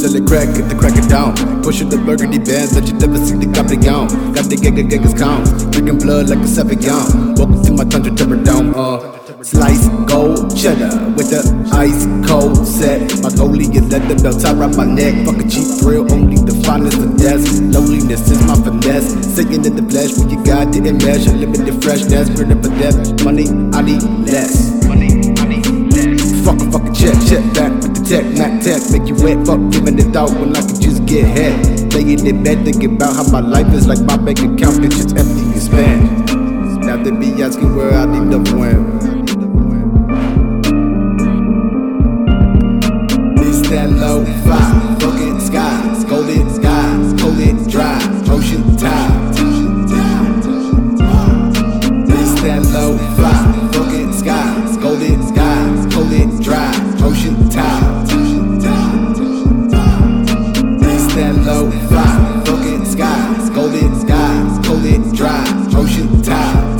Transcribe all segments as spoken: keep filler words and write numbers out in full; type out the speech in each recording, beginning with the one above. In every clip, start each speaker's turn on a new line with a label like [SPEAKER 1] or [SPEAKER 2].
[SPEAKER 1] till it crack, get the crack it down. Pushing the burgundy bands that you never see the copy on. Got the gang, gang, count. Drinking blood like a seven young. Welcome to my tundra temper dome. Uh, slice gold cheddar with the ice cold set. My goalie is leather belt tie around my neck. Fuck a cheap thrill, only the finest of death. Loneliness is my finesse. Singing in the flesh, when you got didn't measure. Limited freshness, burning for death. Money, I need less. Money, I need less. Fuck a fucking check, check back with the tech, not tech. Make you wet, fuck giving it out when I could just get head. Laying in bed, thinking about how my life is like my bank account, bitch, it's empty and spent. Now they be asking where I need the win. That low five, fucking skies, golden skies, golden dry, ocean tide. It's that low five, fucking skies, golden skies, golden dry, ocean tide. It's that low five, fucking skies, golden skies, golden dry, ocean tide.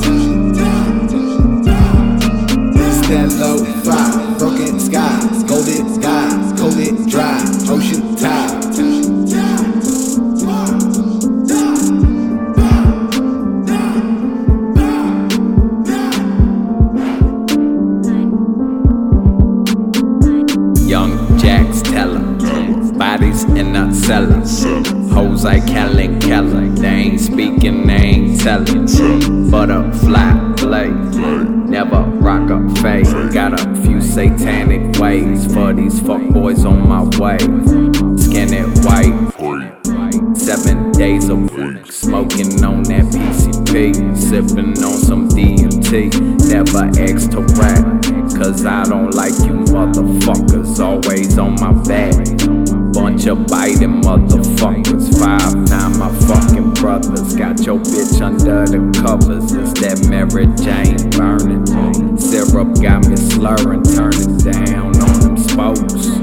[SPEAKER 1] It's that low five, fucking skies, golden skies. Cold dry, ocean tide.
[SPEAKER 2] Young Jacks teller, bodies in the cellar. Hoes like Helen Keller, they ain't speaking, they ain't telling. Butterfly play, never rock a fade. Got a few satanic ways for these fuck boys on my way. Skin it white, seven days a week. Smoking on that P C P, sipping on some D M T. Never X to rap, cause I don't like you motherfuckers. Always on my back, bunch of biting motherfuckers. Five time my fucking brothers. Got your bitch under the covers. It's that Mary Jane burning. Syrup got me slurring, turning down on them spokes.